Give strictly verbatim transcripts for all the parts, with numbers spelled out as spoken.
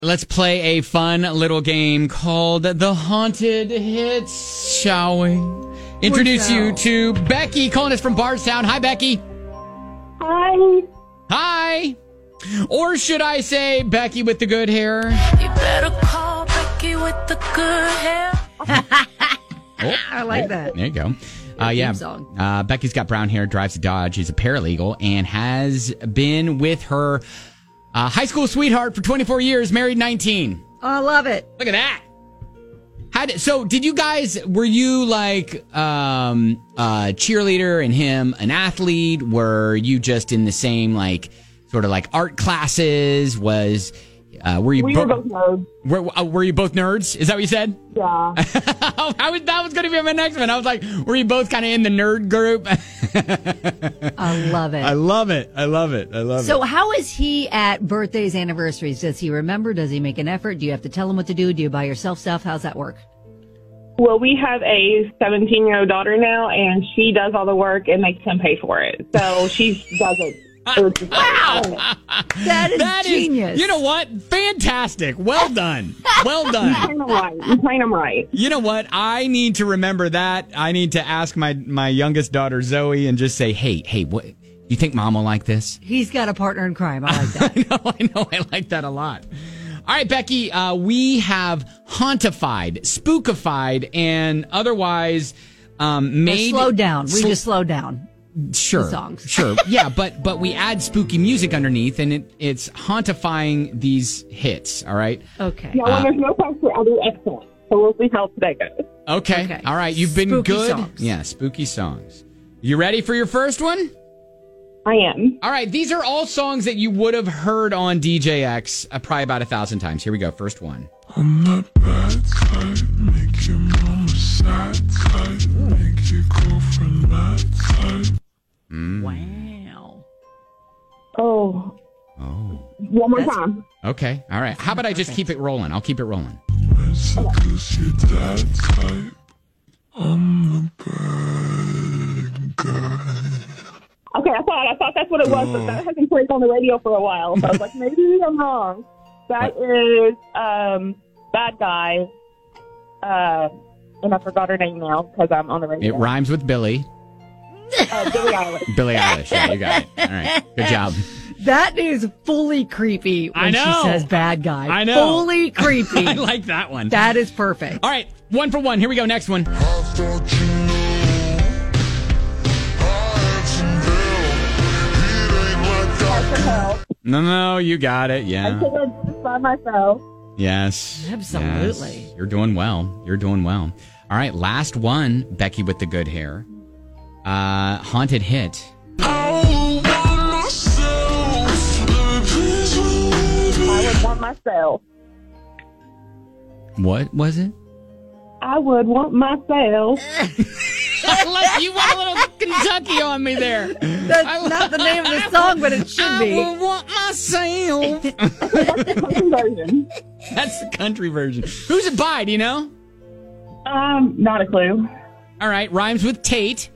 Let's play a fun little game called The Haunted Hits, shall we? Introduce you to Becky, calling us from Bardstown. Hi, Becky. Hi. Hi. Or should I say Becky with the good hair? You better call Becky with the good hair. Oh, I like there, that. There you go. Uh, yeah, song. uh, Becky's got brown hair, drives a Dodge. She's a paralegal and has been with her uh, high school sweetheart for twenty-four years, married nineteen. Oh, I love it. Look at that. How did, so did you guys, were you like um, a cheerleader and him an athlete? Were you just in the same like sort of like art classes? Was uh, were you we bo- were both nerds. Were, uh, were you both nerds? Is that what you said? Yeah. I was, that was going to be my next one. I was like, were you both kind of in the nerd group? I love it. I love it. I love it. I love So it. how is he at birthdays, anniversaries? Does he remember? Does he make an effort? Do you have to tell him what to do? Do you buy yourself stuff? How's that work? Well, we have a seventeen-year-old daughter now, and she does all the work and makes him pay for it. So she does it. Wow. That is That is- genius. you know what? Fantastic. Well done. Well done. Playing them right. I'm playing them right. You know what? I need to remember that. I need to ask my, my youngest daughter, Zoe, and just say, hey, hey, what, you think Mom will like this? He's got a partner in crime. I like that. I know, I know. I like that a lot. All right, Becky, uh, we have hauntified, spookified, and otherwise um, made... Slow down. We Sl- just slow down. Sure, songs. sure. Yeah, but but we add spooky music underneath, and it, it's hauntifying these hits, all right? Okay. Yeah, when there's no pressure, I'll do excellent. So we'll see how today goes. Okay, Okay. all right. You've been Spooky good. songs. Yeah, spooky songs. You ready for your first one? I am. All right, these are all songs that you would have heard on D J X uh, probably about a thousand times. Here we go. First one. I'm the bad type, make your mama sad type, make your girlfriend mad type. Wow. Oh. Oh. One more That's- time. Okay. All right. How about I just keep it rolling? I'll keep it rolling. It's because your dad type. I'm the bad guy. Okay, I thought I thought that's what it was, but that hasn't played on the radio for a while. So I was like, maybe I'm wrong. That is um, Bad Guy. Uh, and I forgot her name now because I'm on the radio. It rhymes with Billy. Uh, Billie Eilish. Billie Eilish. Yeah, you got it. All right. Good job. That is fully creepy when I know. she says bad guy. I know. Fully creepy. I like that one. That is perfect. All right. One for one. Here we go. Next one. I thought you knew. I had some bill. It ain't like I Help. No, no, you got it. I Yeah. could have just by myself. Yes. Absolutely. Yes. You're doing well. You're doing well. All right. Last one. Becky with the good hair. Uh, haunted hit. all by myself. Baby, please believe me. I would want myself. What was it? I would want myself. Like you went a little Kentucky on me there. That's not the name of the song, but it should I be. will want myself. Conversion. That's the country version. Who's it by? Do you know? Um, not a clue. All right. Rhymes with Tate.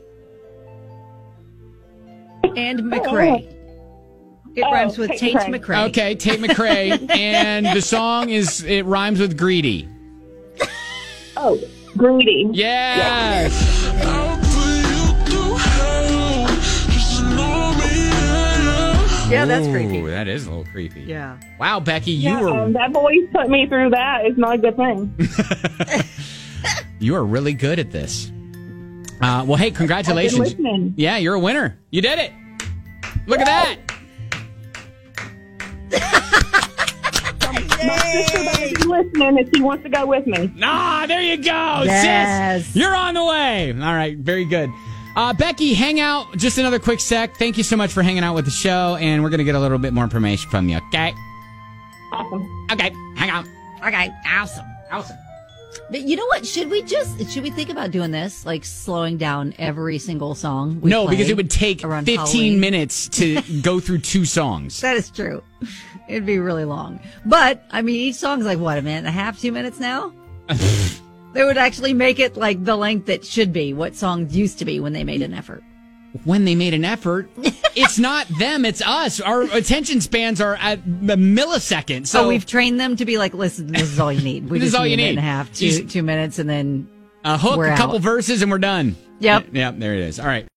And McRae. It Oh, rhymes with Tate Tate McRae. McRae. Okay. Tate McRae. And the song is, it rhymes with Greedy. Oh, greedy. Yes. I'll put you through hell. Just know me, yeah. Yeah, that's Ooh, creepy. that is a little creepy. Yeah. Wow, Becky, you Yeah, were um, that voice put me through that. It's not a good thing. you are really good at this. Uh, well, hey, I've been congratulations. listening. Yeah, you're a winner. You did it. Look at that. My sister better be listening if she wants to go with me. Ah, there you go, Yes. sis. You're on the way. All right, very good. Uh, Becky, hang out just another quick sec. Thank you so much for hanging out with the show, and we're going to get a little bit more information from you, okay? Awesome. Okay, hang on. Okay, awesome. Awesome. But you know what? Should we just, should we think about doing this? Like slowing down every single song we No, play because it would take around fifteen Halloween? minutes to go through two songs. That is true. It'd be really long. But, I mean, each song's like, what, a minute and a half, two minutes now? They would actually make it like the length it should be, what songs used to be when they made an effort. when they made an effort. It's not them, it's us. Our attention spans are at a millisecond. So oh, we've trained them to be like, listen, this is all you need. We This is just all need you a minute need. and a half, two, Just- two minutes, and then a hook, we're a couple out. verses, and we're done. Yep. Yep, there it is. All right.